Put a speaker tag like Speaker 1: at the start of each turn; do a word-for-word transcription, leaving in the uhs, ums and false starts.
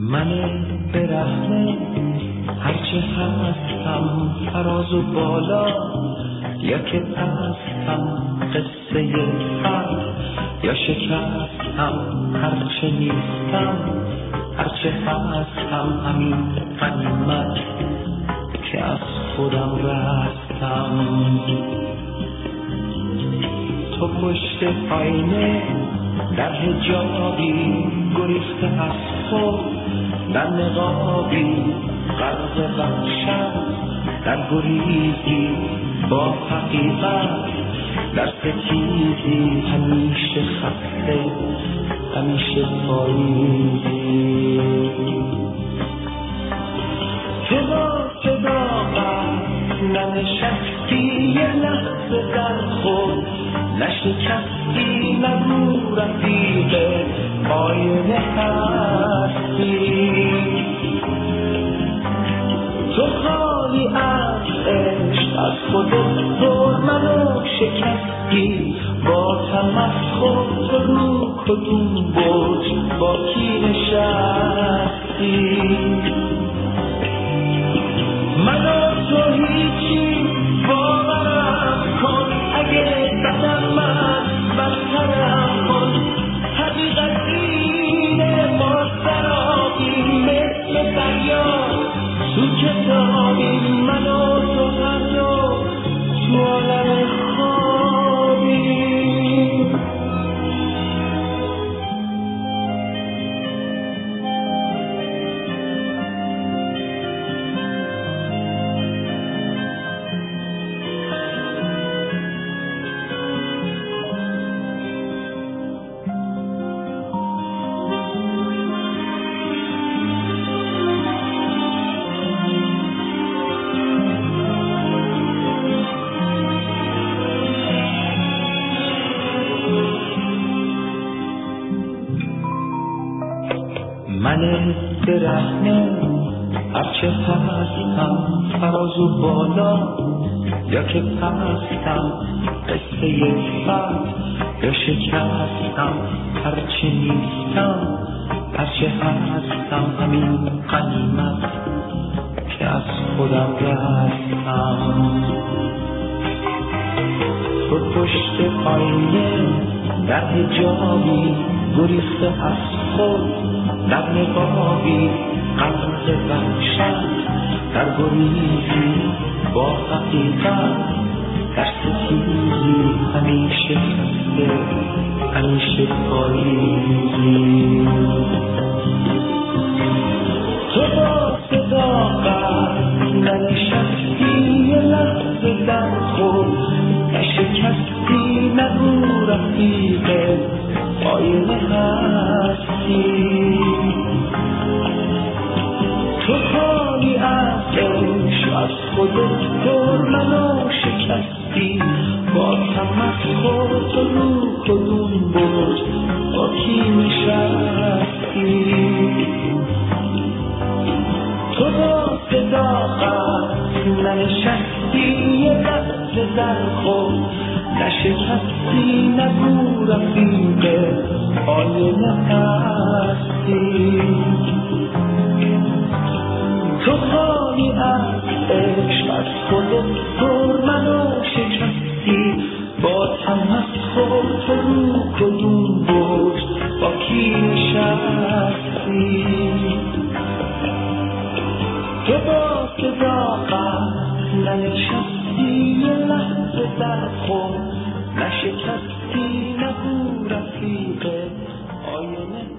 Speaker 1: من برهنه هرچه هستم فراز و بالا، یا که پستم قصه فرد، یا شکستم هرچه نیستم، هرچه هستم همین غنیمت که از خودم رستم. تو پشت آینه در حجابی گریخته از خود، در نقابی غرق وحشت، در گریزی با حقیقت، در ستیزی همیشه خسته، همیشه پاییزی. تو با صداقت ننشستی یه لحظه در خود، نشکستی نگو رفیق آینه هستی. تو خالی از عشق از خودت دور منو شکستی، با تمسخر تو رو کدوم برج با کی نشستی. منو تو هیچی باورم کن، اگه بدم من بدترم کن. حقیقت اینه ما سرابی مثل دریا تو کتابی، منو تو هر رو تو عالم خوابی. من برهنه هرچه هستم فراز و بالا، یا که پستم قصه فرد، یا شکستم هرچه نیستم، هرچه هستم همین غنیمت که از خودم رستم. تو پشت آینه در حجابی گریخته از خود، در نقابی غرق وحشت، در گریزی با حقیقت، در ستیزی همیشه خسته، همیشه پاییزی. تو با صداقت ننشستی یه لحظه در خود، نشکستی نگو رفیق آینه هستی. تو خالی از عشق از خودت دور منو شکستی، با تمسخر تو رو کدوم برج با کی نشستی. تو با صداقت ننشستی یه لحظه در خود، نشکستی نگو رفیق آینه هستی. تو خالی از عشق از خودت دور منو شکستی، با تمسخر تو رو کدوم برج با کی نشستی. تو با صداقت ننشستی یه لحظه در خود، نشکستی نگو رفیق آینه